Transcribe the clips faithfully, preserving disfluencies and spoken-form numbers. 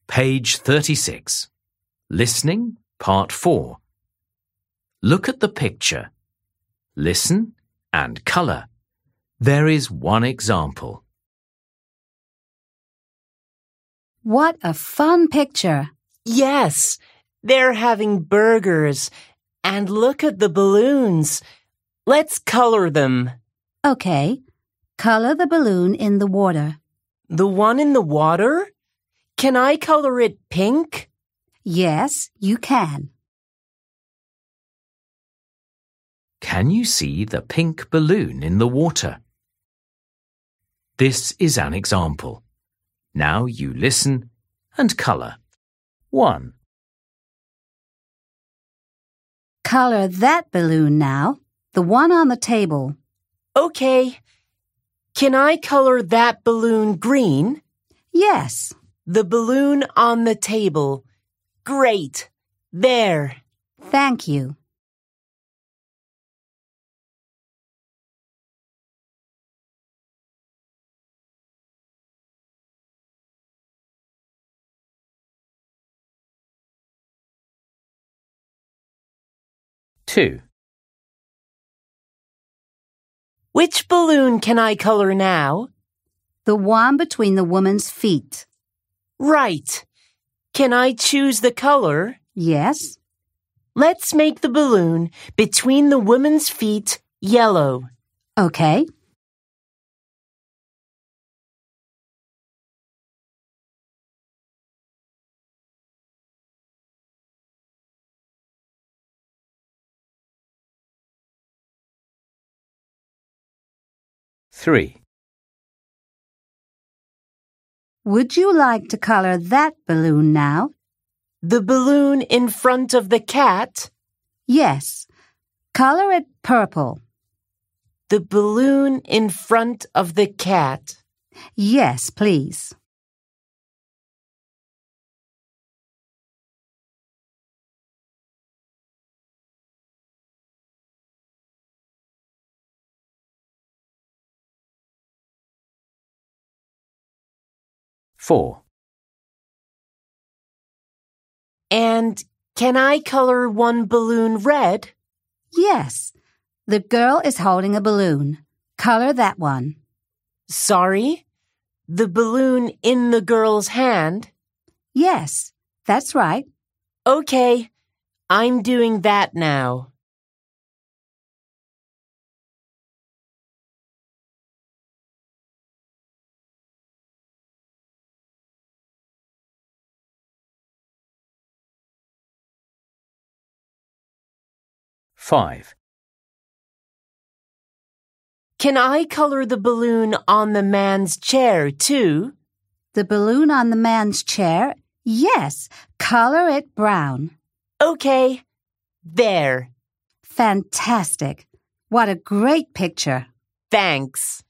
Page thirty-six. Listening, Part four. Look at the picture. Listen and colour. There is one example. What a fun picture! Yes, they're having burgers. And look at the balloons. Let's color them. Okay, color the balloon in the water. The one in the water? Can I color it pink? Yes, you can. Can you see the pink balloon in the water? This is an example. Now you listen and colour. one. Color that balloon now, the one on the table. Okay. Can I color that balloon green? Yes. The balloon on the table. Great. There. Thank you. two. Which balloon can I color now? The one between the woman's feet. Right. Can I choose the color? Yes. Let's make the balloon between the woman's feet yellow. Okay. three. Would you like to color that balloon now? The balloon in front of the cat? Yes. Color it purple. The balloon in front of the cat. Yes, please. four. And can I color one balloon red? Yes. The girl is holding a balloon. Color that one. Sorry? The balloon in the girl's hand? Yes, that's right. Okay, I'm doing that now. five. Can I color the balloon on the man's chair, too? The balloon on the man's chair? Yes, color it brown. Okay, there. Fantastic. What a great picture. Thanks.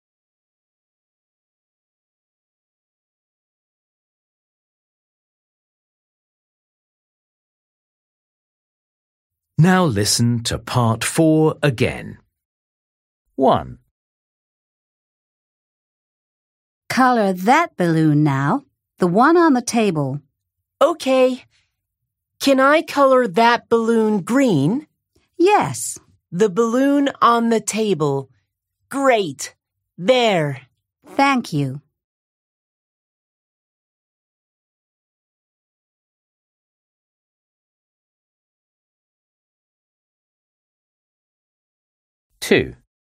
Now listen to Part four again. one. Color that balloon now, the one on the table. Okay. Can I color that balloon green? Yes. The balloon on the table. Great. There. Thank you. two.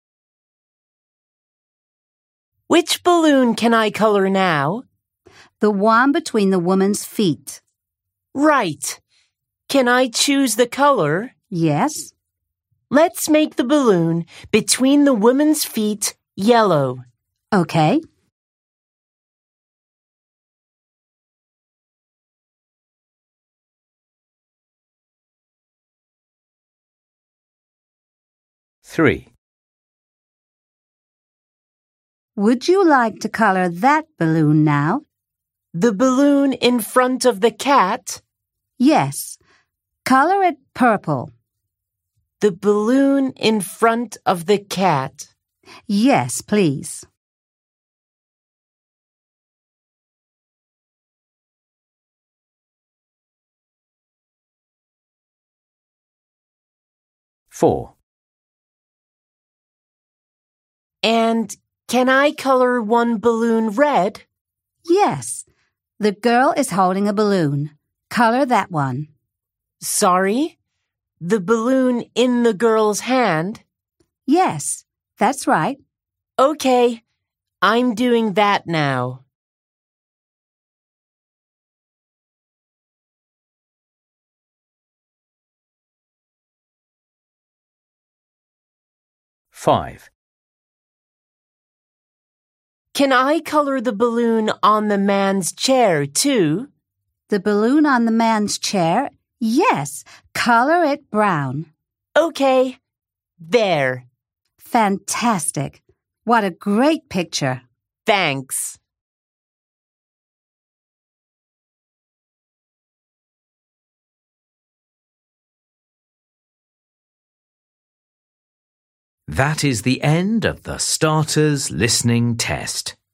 Which balloon can I color now? The one between the woman's feet. Right. Can I choose the color? Yes. Let's make the balloon between the woman's feet yellow. Okay. three. Would you like to color that balloon now? The balloon in front of the cat? Yes. Color it purple. The balloon in front of the cat. Yes, please. four. And can I color one balloon red? Yes. The girl is holding a balloon. Color that one. Sorry? The balloon in the girl's hand? Yes, that's right. Okay, I'm doing that now. Five. Can I color the balloon on the man's chair, too? The balloon on the man's chair? Yes, color it brown. Okay, there. Fantastic. What a great picture. Thanks. That is the end of the Starters Listening Test.